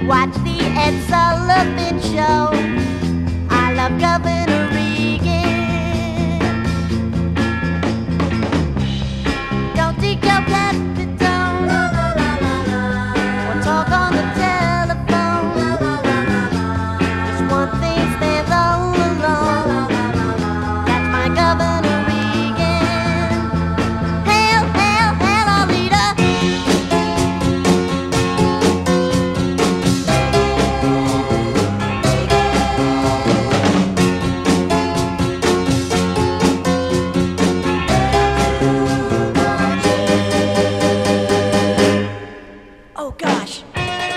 Watch the Ed Sullivan Show. I love Governor Reagan. Don't declare Capitone or talk on the telephone. There's one thing stands all alone. That's my Governor Reagan. Hail, hail, hail our leader. Oh gosh.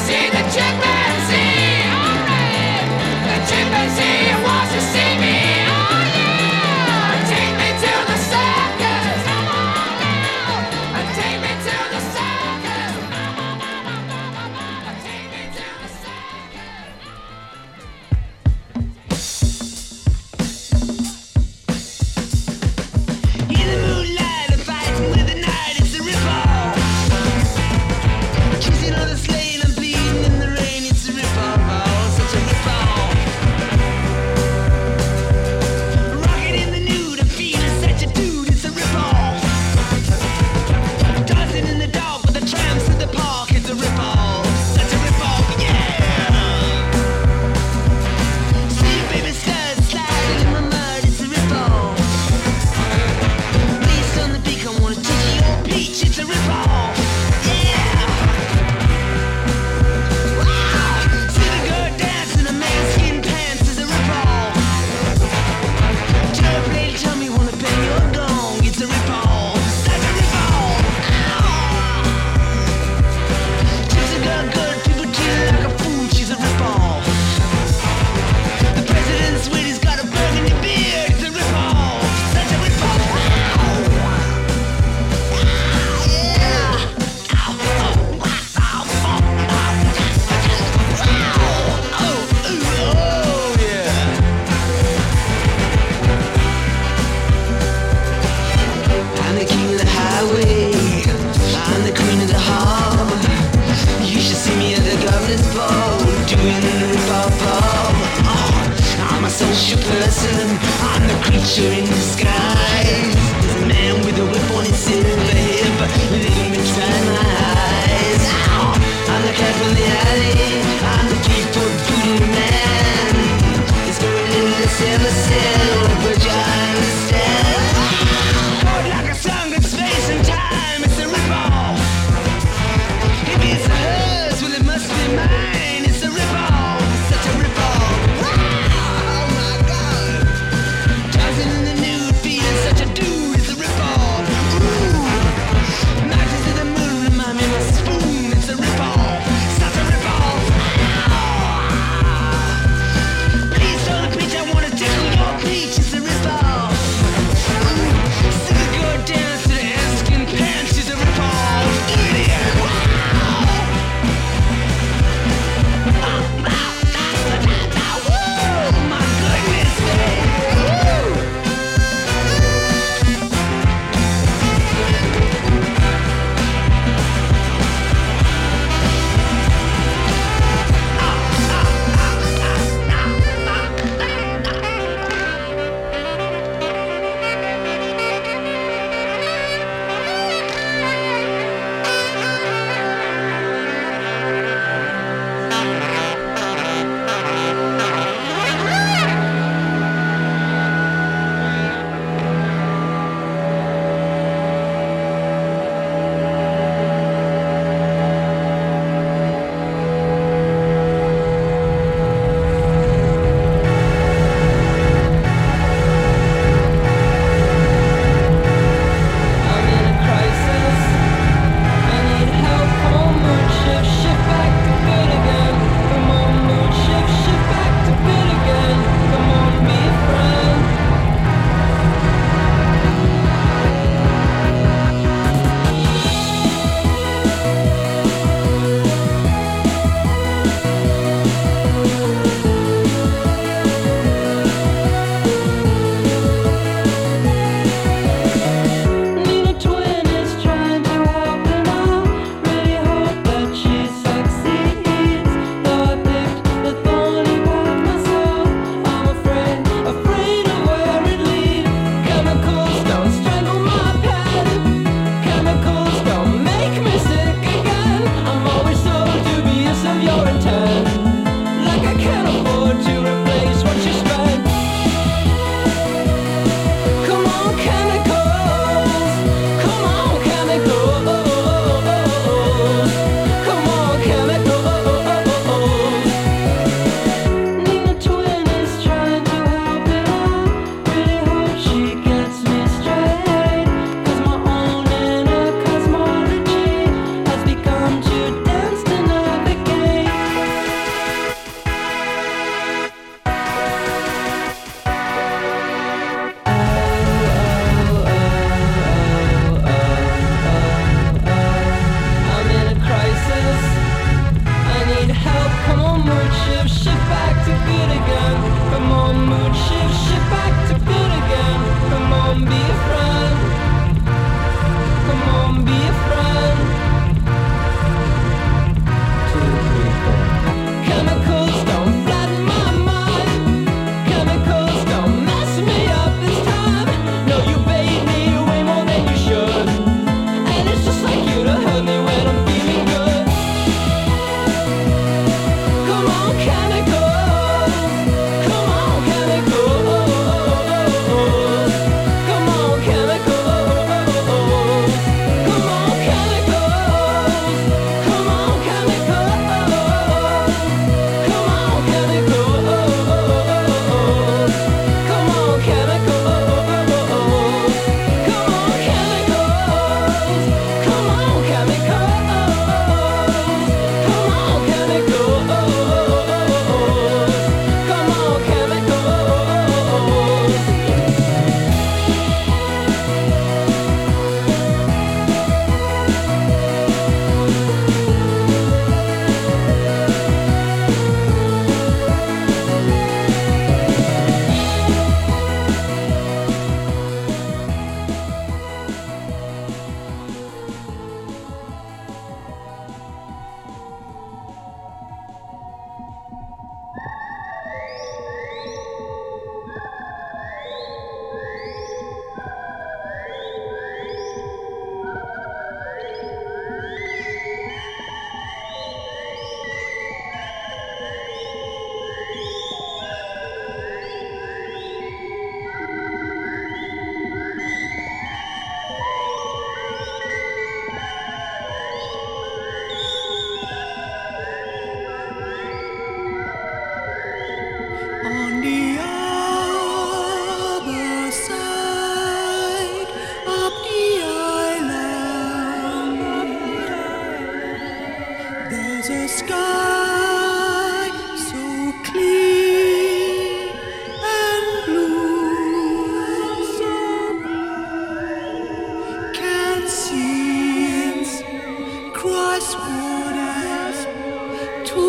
Come to dance to navigate.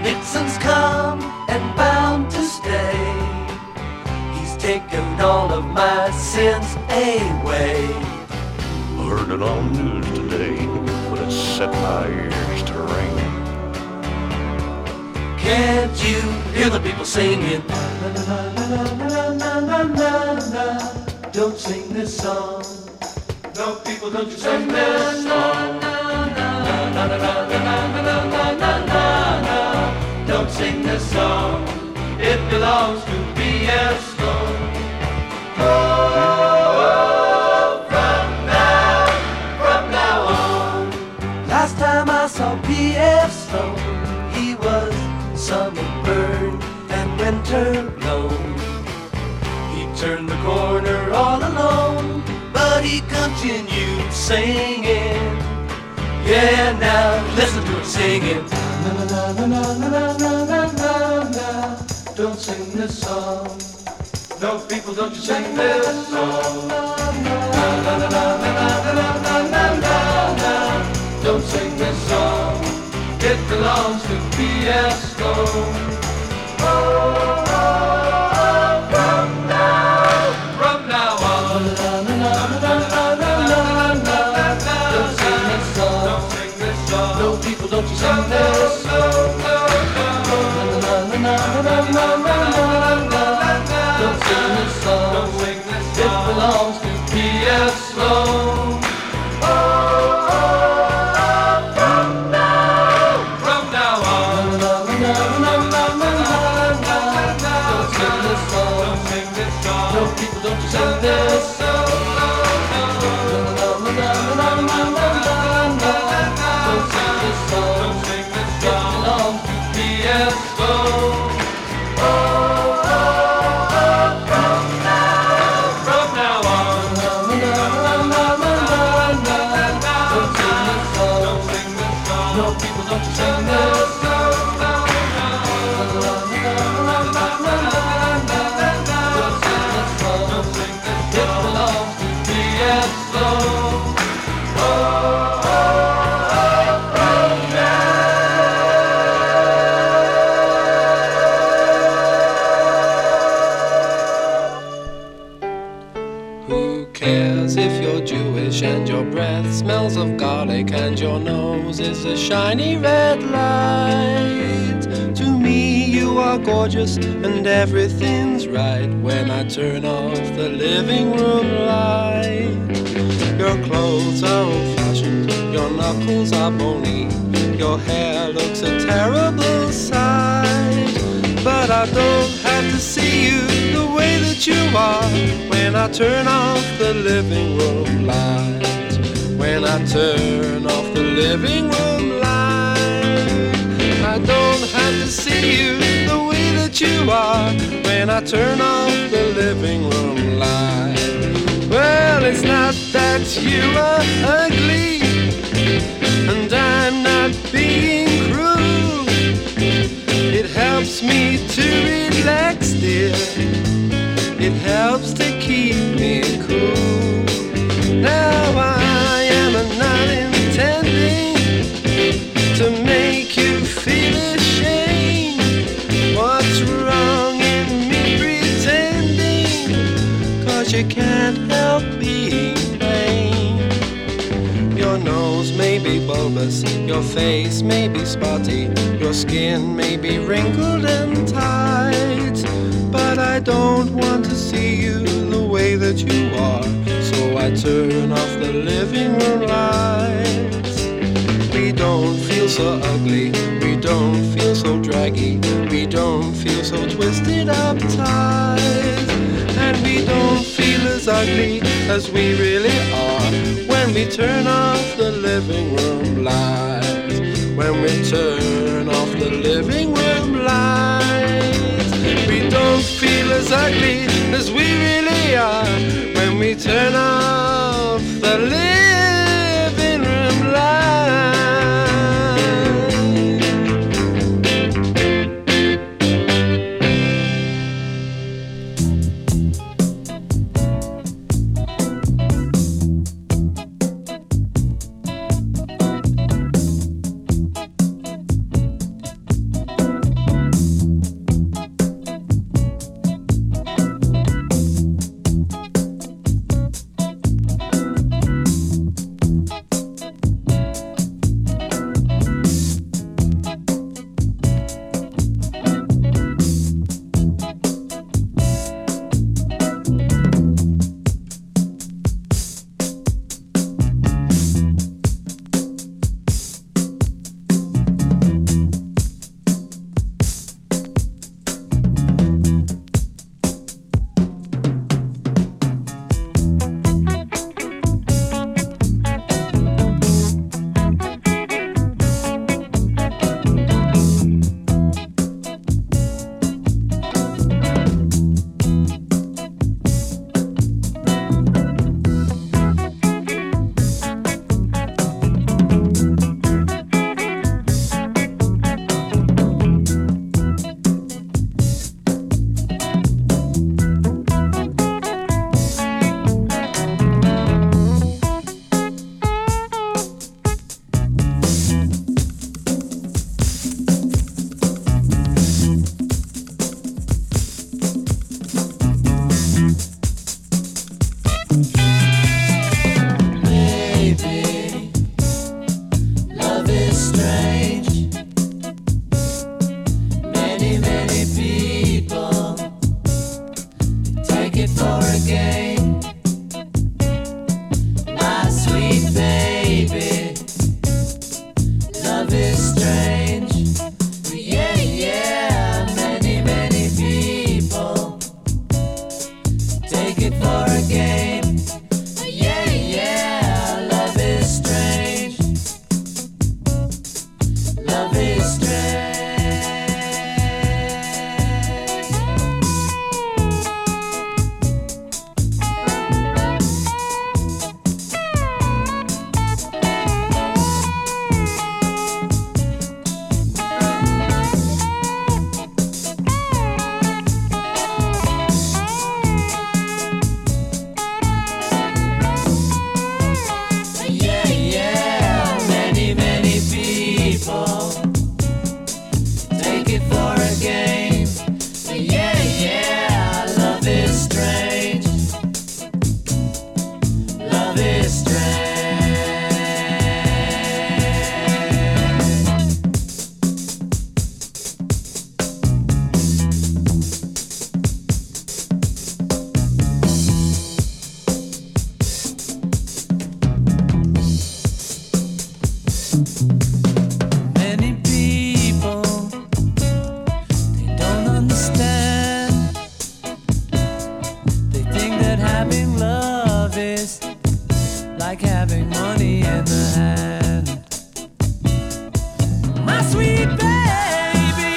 Nixon's come and bound to stay. He's taken all of my sins away. I heard it on the news today, but it set my ears to ringing. Can't you hear the people singing? Don't sing this song. No, people, don't you sing this song. Don't sing this song. It belongs to B.F. Sloan. From now on. Last time I saw B.F. Sloan, he was summer burned and winter blown. He turned the corner all alone, but he continued singing. Yeah, now listen to him singing. Na na na na na na na na na na. Don't sing this song. No, people, don't you sing this song. Na na na na na na na na na na. Don't sing this song. It belongs to B.F. Sloan. From now on. Don't sing this song. No, people, don't you sing this song. Don't sing this song. It belongs to B.F. Sloan. And your breath smells of garlic and your nose is a shiny red light. To me you are gorgeous and everything's right when I turn off the living room light. Your clothes are old-fashioned, your knuckles are bony, your hair looks a terrible sight. But I don't have to see you the way that you are when I turn off the living room light. When I turn off the living room light. I don't have to see you the way that you are when I turn off the living room light. Well, it's not that you are ugly, and I'm not being cruel. It helps me to relax, dear. It helps to keep me cool. Now I am not intending to make you feel ashamed. What's wrong in me pretending? 'Cause you can't help being vain. Your nose may be bulbous, your face may be spotty, your skin may be wrinkled and tight, but I don't want to see you the way that you are, so I turn off the living room lights. We don't feel so ugly, we don't feel so draggy, we don't feel so twisted uptight, and we don't feel as ugly as we really are when we turn off the living room lights. When we turn off the living room lights, we don't feel as ugly as we really are when we turn off the living room lights. is strange. Many, many people take it for a game. My sweet baby, love is strange. Yeah, yeah, many, many people take it for a game. Yeah, yeah, love is strange. Love is strange. Yeah, yeah, many, many people take it for a game. Yeah, yeah, love is strange. Love is strange. Many people, they don't understand. They think that having love is like having money in the hand. My sweet baby,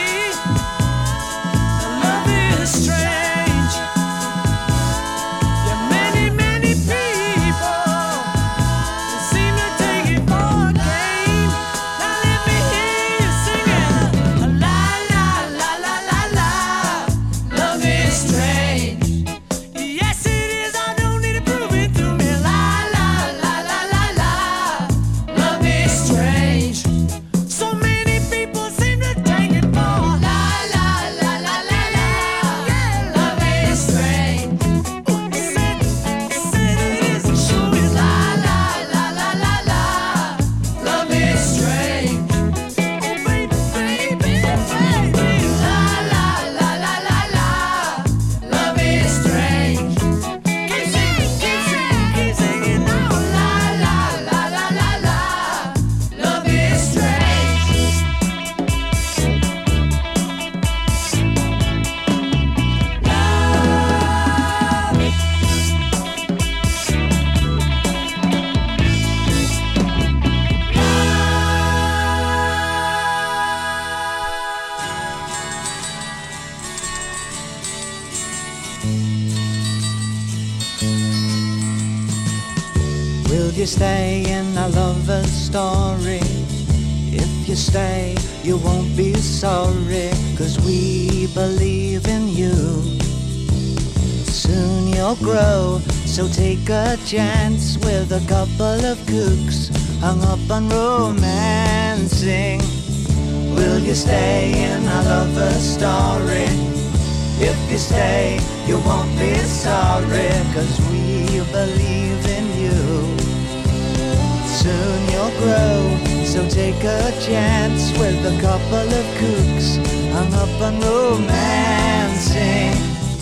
love is strange. Yeah, many, many people, they seem to take it for a game. Now let me hear you singing. La la la la la la. Love is strange. Yes, it is. I don't need to prove it to me. La la la la la la. Love is strange. So many people seem to take it for la la la la la la. Yeah, love is strange. Said it is. Sure is. La la la la la la. Love is strange. Oh baby, baby, baby. La la la la la la. Love is strange. Keep singing, keep singing, keep singing. Oh la la la la la la. Love is strange. Will you stay in our lover's story? If you stay, you won't be sorry, 'cause we believe in you. Soon you'll grow, so take a chance with a couple of kooks hung up on romancing. Will you stay in our lover's story? If you stay, you won't be sorry, 'cause we believe in you. Soon you'll grow, so take a chance with a couple of kooks hung up on romancing.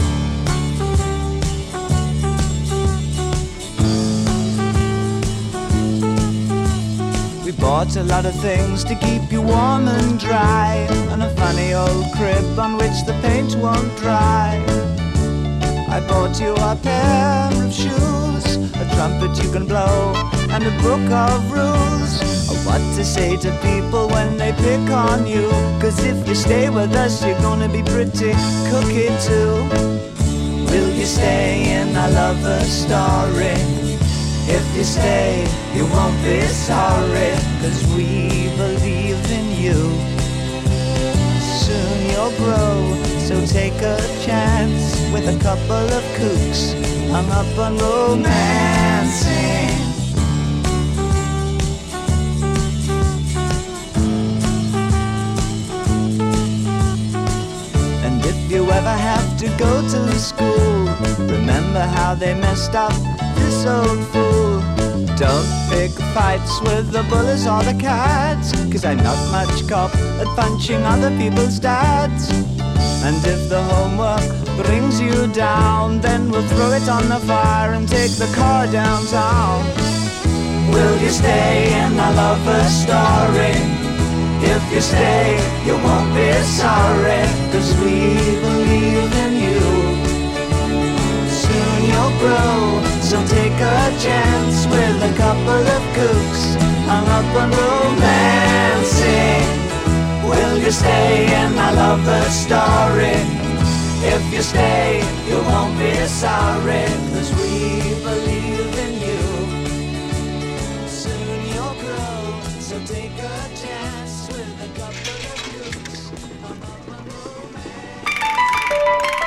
We bought a lot of things to keep you warm and dry, and a funny old crib on which the paint won't dry. I bought you a pair of shoes, a trumpet you can blow, and a book of rules of what to say to people when they pick on you. 'Cause if you stay with us, you're gonna be pretty cookie too. Will you stay in our lover's story? If you stay, you won't be sorry, 'cause we believe in you. Soon you'll grow, so take a chance with a couple of kooks hung up on romancing. And if you ever have to go to school, remember how they messed up this old fool. Don't pick fights with the bullies or the cats, 'cause 'cause I'm not much cop at punching other people's dads. And if the homework brings you down, then we'll throw it on the fire and take the car downtown. Will you stay in a lover story? If you stay, you won't be sorry, 'cause we believe in you. Soon you'll grow, so take a chance with a couple of kooks hung up on romancing. Will you stay in a lover story? If you stay, you won't be sorry, 'cause we believe in you. Soon you'll grow, so take a chance with a couple of kooks hung up on romance.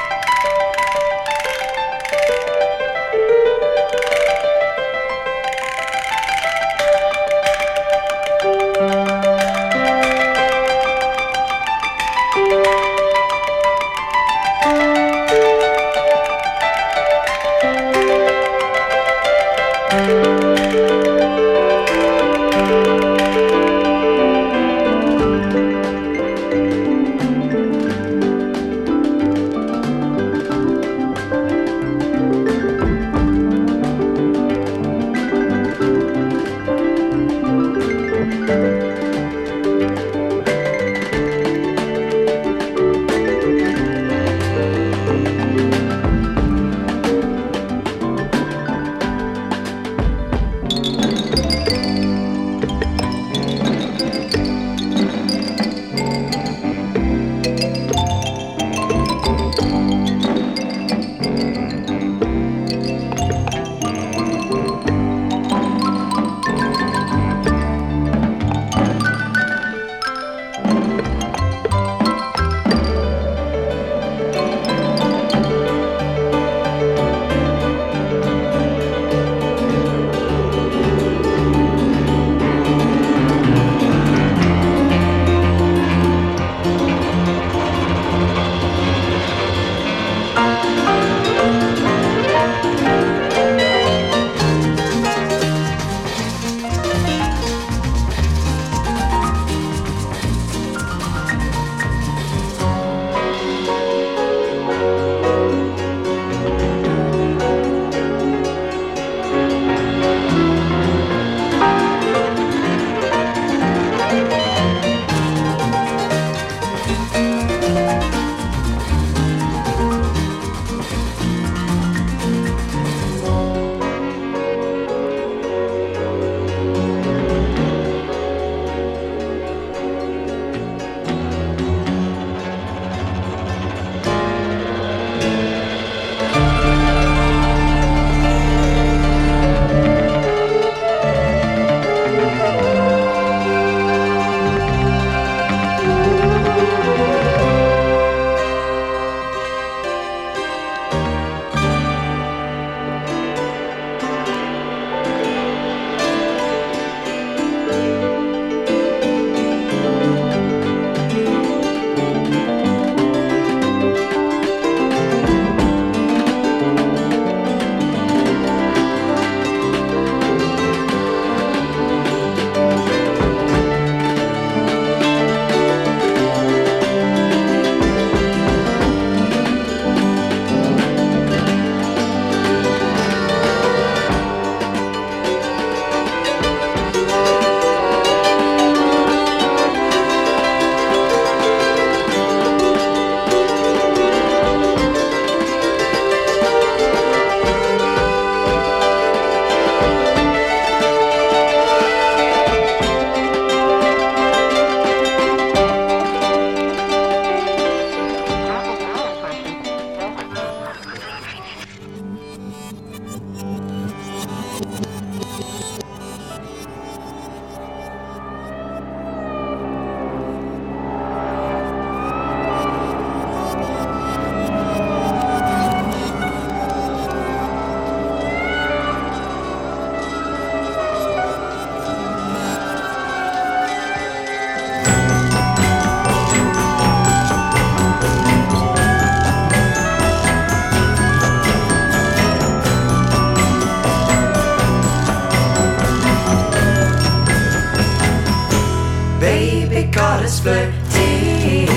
Baby caught us flirting.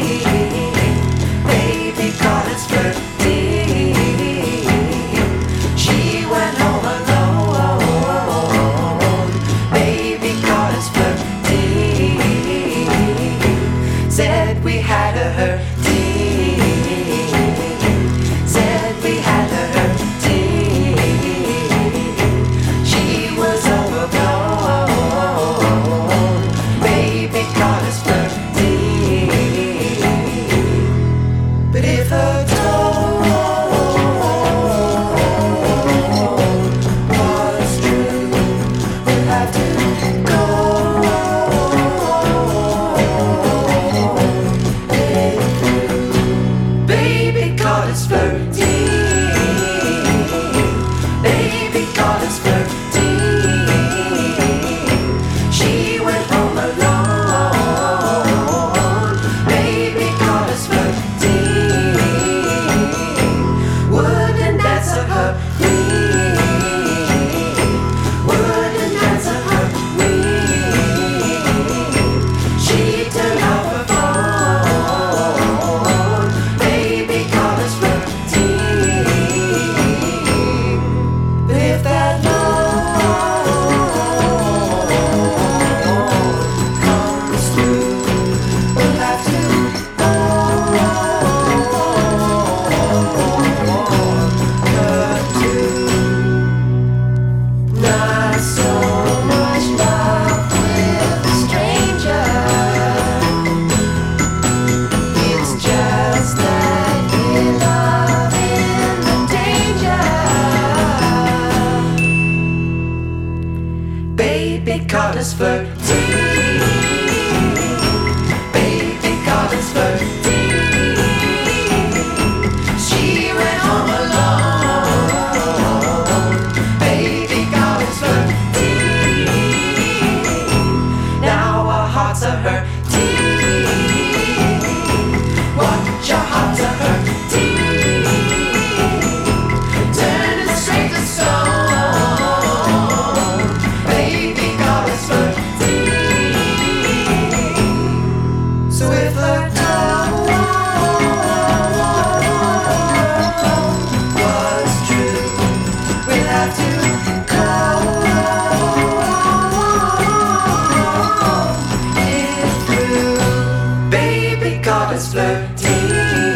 Baby caught us flirting. She went home alone. Baby caught us flirting. Said we had a hurting. Said we had a hurting. She was overblown. Baby caught us flirting. But if her tone was true, we'll have to go it through. Baby caught us flirting. Baby caught us flirting. She went home alone. Baby caught us flirting. Wouldn't answer her ring. Wouldn't answer her ring. She turned off her phone. Baby caught us flirting. But if that love comes through, we'll have to her too. Not so much love with a stranger. It's just that we love in the danger. Baby caught us flirting. Baby caught us flirting. She went home alone. Baby caught us flirting. Now our hearts are hurting. Watch your hearts are hurting. Turn it straight to stone. Baby caught us flirting. So if her tone was true, we'll have to go it through. Baby caught us flirting.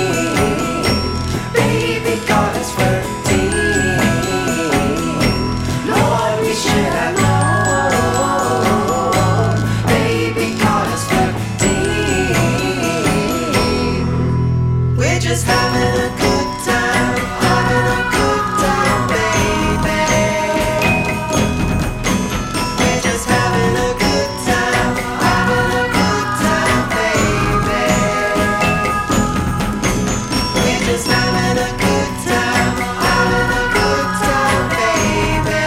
Baby caught us flirting. Lord, we should have known. Baby caught us flirting. We're just having a good time, having a good time, baby. We're just having a good time, having a good time, baby. We're just having a good time, having a good time, baby.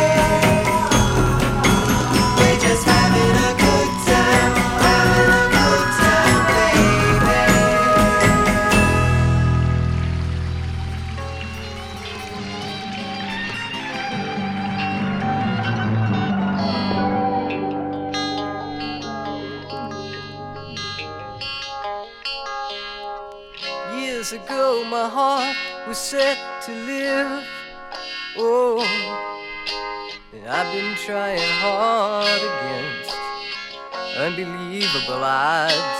We're just having a good time, having a good time, baby. Years ago, my heart was set to live. Oh, and I've been trying hard against unbelievable odds.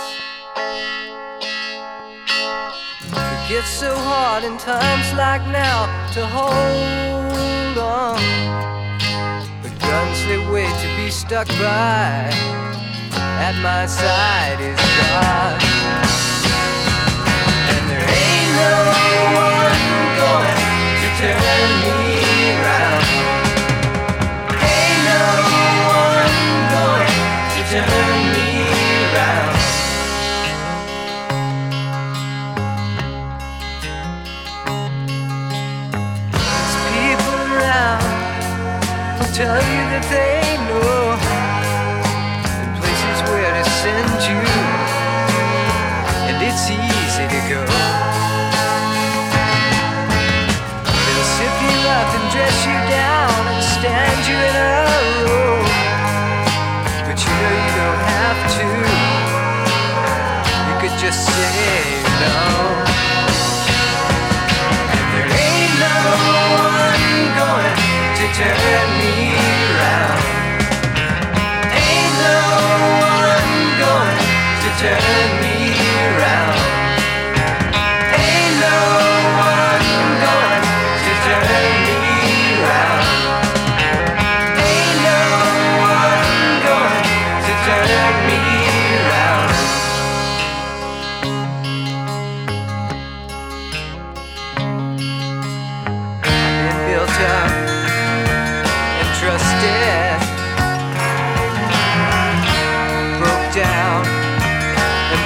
It gets so hard in times like now to hold on. The guns they wait to be stuck by at my side is God. And there ain't no one going to turn me around. Ain't no one going to turn me around. There's people around who tell you that they know the places where to send you, and it's easy to go. They'll sip you up and dress you down and stand you in a row, but you know you don't have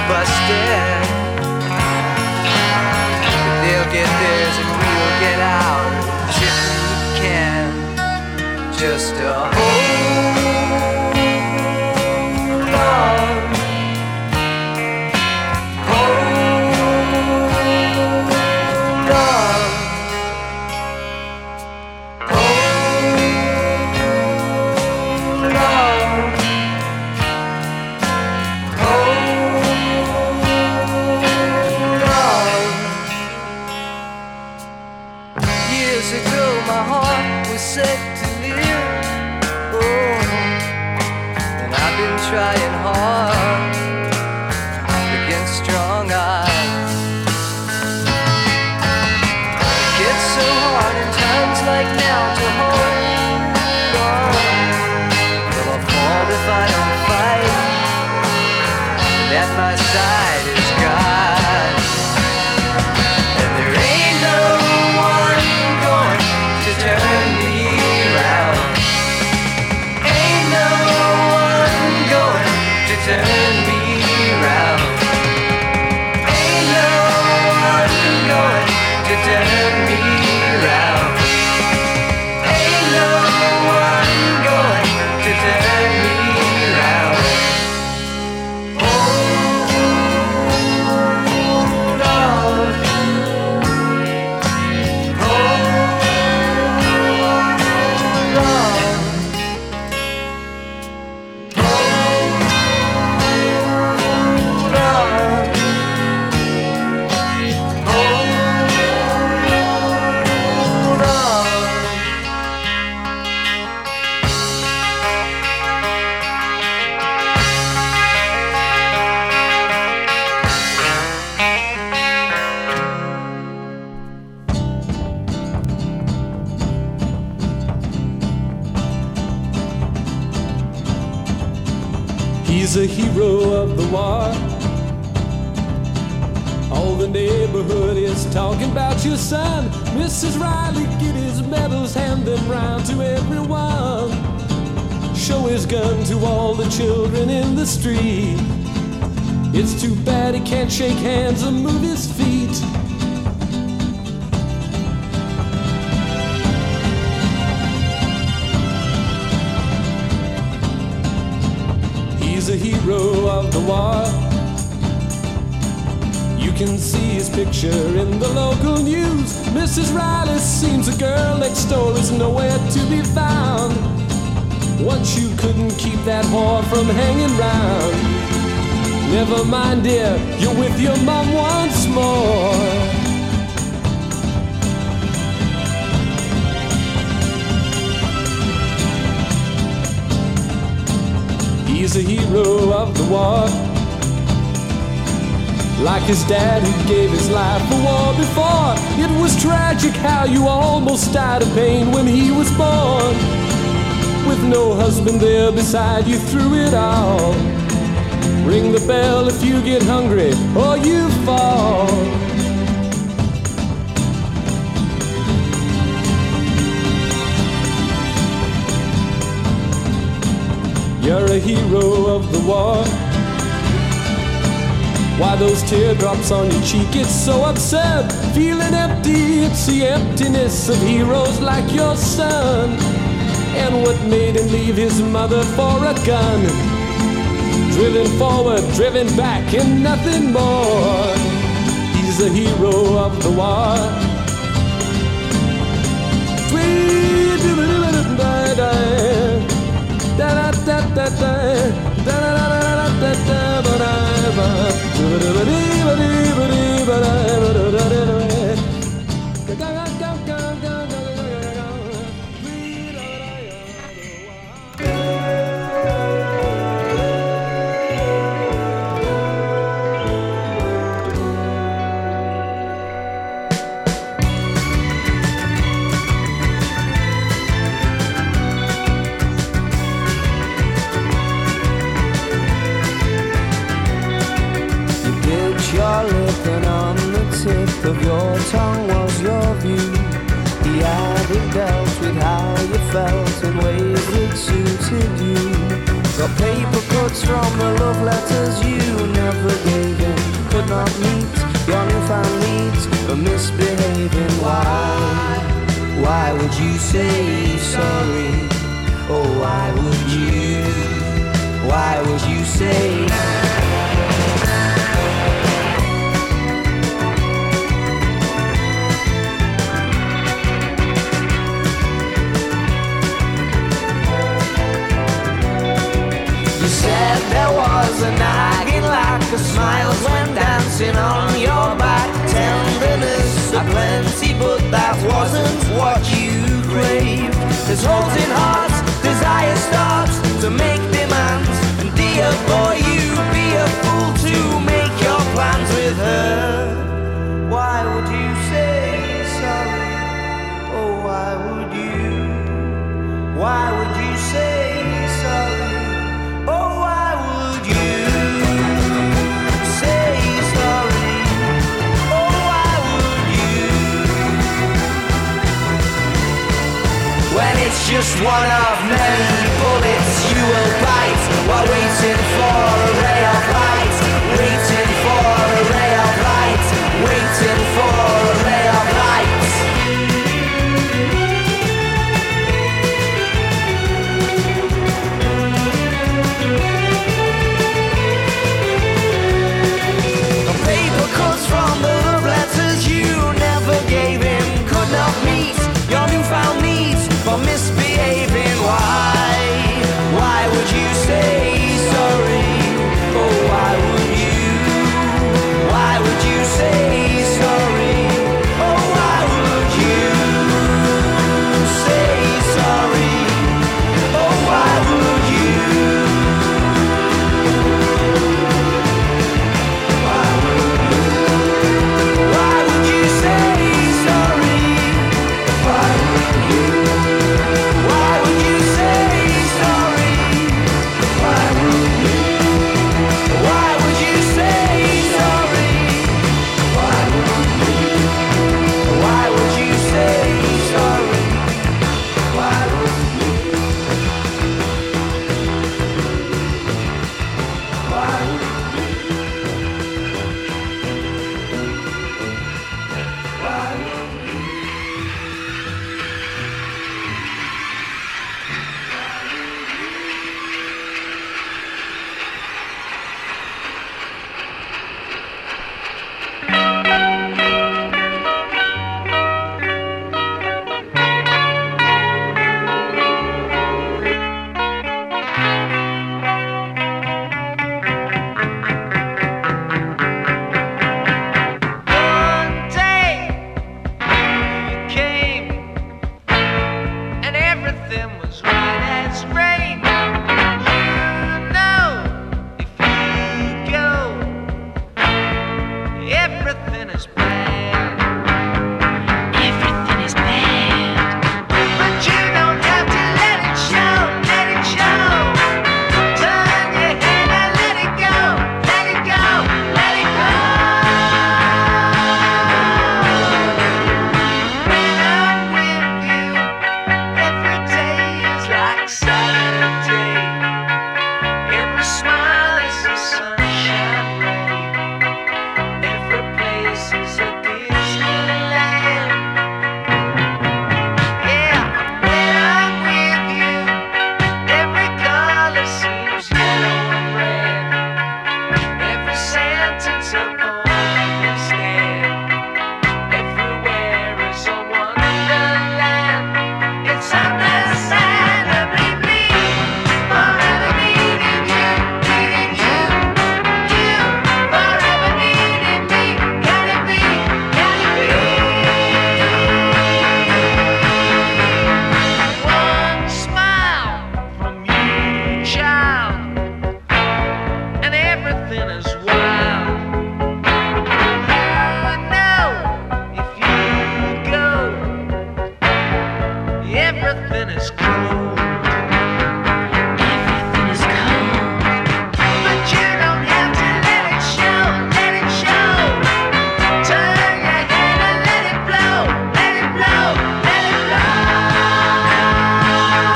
busted. But they'll get theirs and we'll get ours if we can. Just a hold on. Trying hard against strong odds. It gets so hard in times like now to hold on. Will I fall if I don't fight? And at my side is God. And there ain't no one going to turn me around. Ain't no turn me round. Ain't no one going to turn me round. Ain't no one going to turn me round. Hold on. Hold on. He's a hero of the war. All the neighborhood is talking about your son. Mrs. Riley, get his medals, hand them round to everyone. Show his gun to all the children in the street. It's too bad he can't shake hands or move his feet. He's a hero of the war. You can see his picture in the local news. Mrs. Riley seems a girl next door is nowhere to be found. Once you couldn't keep that whore from hanging round. Never mind, dear, you're with your mom once more. He's a hero of the war. Like his dad who gave his life for war before. It was tragic how you almost died of pain when he was born. With no husband there beside you through it all. Ring the bell if you get hungry or you fall. You're a hero of the war. Why those teardrops on your cheek, it's so absurd. Feeling empty, it's the emptiness of heroes like your son. And what made him leave his mother for a gun? Driven forward, driven back, and nothing more. He's a hero of the war. Your lip and on the tip of your tongue was your view. He hadn't dealt with how you felt in ways that suited you. Got paper cuts from the love letters you never gave him. would you say sorry? Oh, why would you? Why would you say? You said there was a nagging lack of smiles when dancing on your back. Tenderness aplenty, but that wasn't what you craved. There's holes in hearts, desire starts to make demands. And dear boy, you'd be a fool to make your plans with her. Why would you say sorry? Oh, why would you? Why would you say sorry? Oh, why would you say sorry? Oh, why would you? When it's just one of many bullets you will bite, while waiting for a ray of light, waiting for a ray of light, waiting for a ray of light. The paper cuts from the love letters you never gave him could not meet your newfound needs for misbehaving. Why would you say sorry? Oh, why would you? Why would you say sorry? Oh, why would you say sorry? Oh, why would you? Why would you say sorry? Why would you? Why would you say sorry? Why would you? Why would you say sorry? Why would you? Why would you say sorry? Why would you? Why would One day you came and everything was right as rain. You know if you go, everything is bad. Everything is bad. But you don't have to let it show, let it show. Turn your head and let it go, let it go, let it go. When I'm with you, every day is like Saturday. Every smile is a sunshine ray. Every place is a Disneyland. Yeah, when I'm with you, every color seems yellow and red. Every sentence a poem instead. Everywhere is a wonderland. It's understandably me, forever needing you, needing you, you, forever needing me. Can it be? Can it be? One smile from you, child, and everything is wild. You know if you go, everything is cold. Everything is cold. But you don't have to let it show, let it show. Turn your head and let it blow, let it blow, let it blow.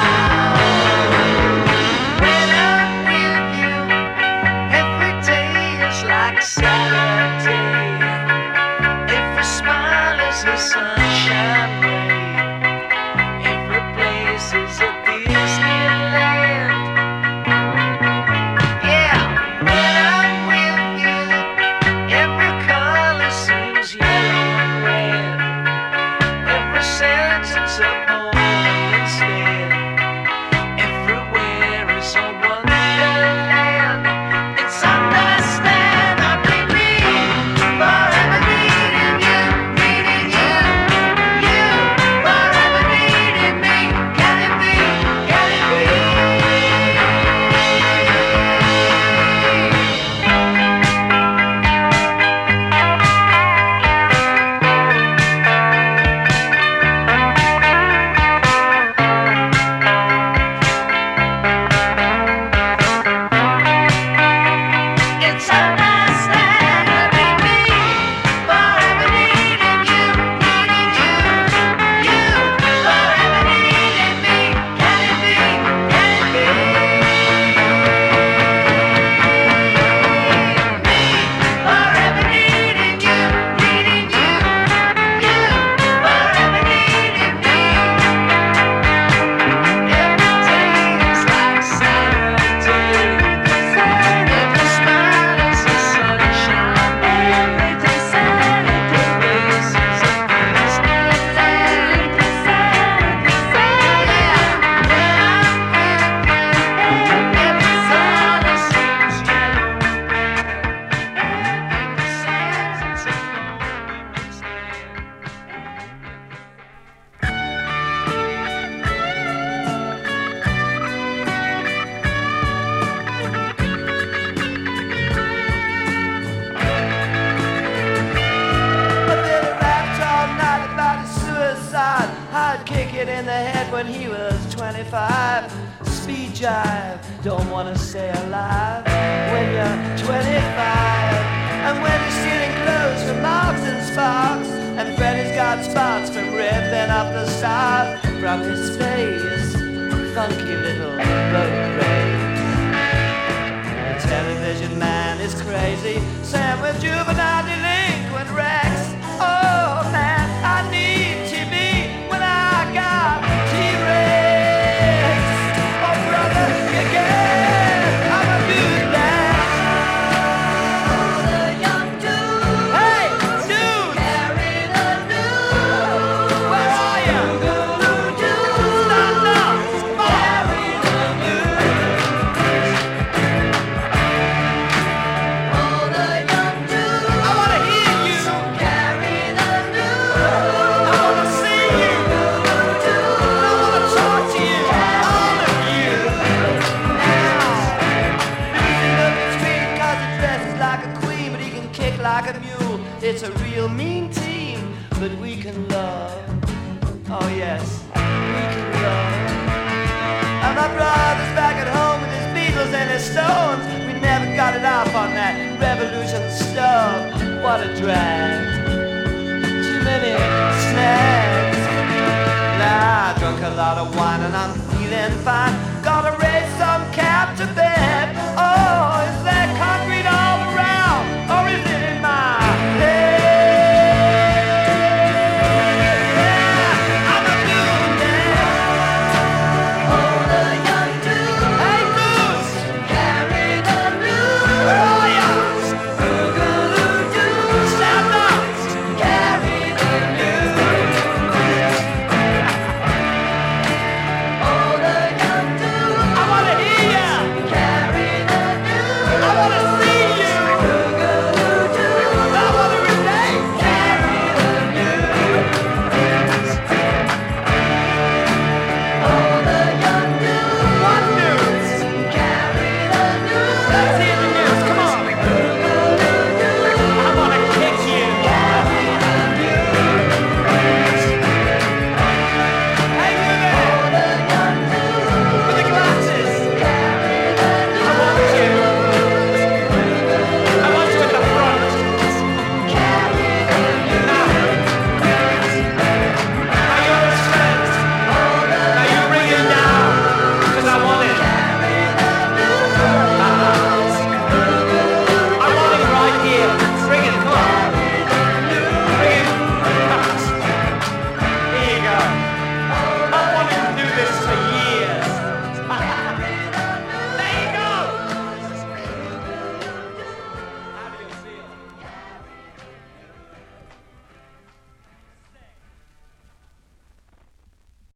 When I'm with you, every day it in the head when he was 25. Speed jive, don't wanna stay alive when you're 25. And when he's stealing clothes from Marks and Sparks, and Freddy's got spots from ripping up the stars from his face, funky little boat race. The television man is crazy, Sam with juvenile delinquent Rex. Oh man, I need TV when I got T-Rex. Oh brother, you get, I'm a good man. Oh, the young dude. Hey, dude, Carry the news. where are you? Stand up, come on. Carry the news. Oh, the young dude. I wanna hear you, Carry the news. I wanna see you, I wanna talk to you, all of you. Now, losing up the street 'cause he dresses like a queen, but he can kick like a mule. It's a real mean team, but we can love. Oh yes, we can love. And my brother's back at home with his Beatles and his Stones. We never got it off on that revolution stuff. What a drag. Too many snacks. Nah, I drunk a lot of wine and I'm feeling fine.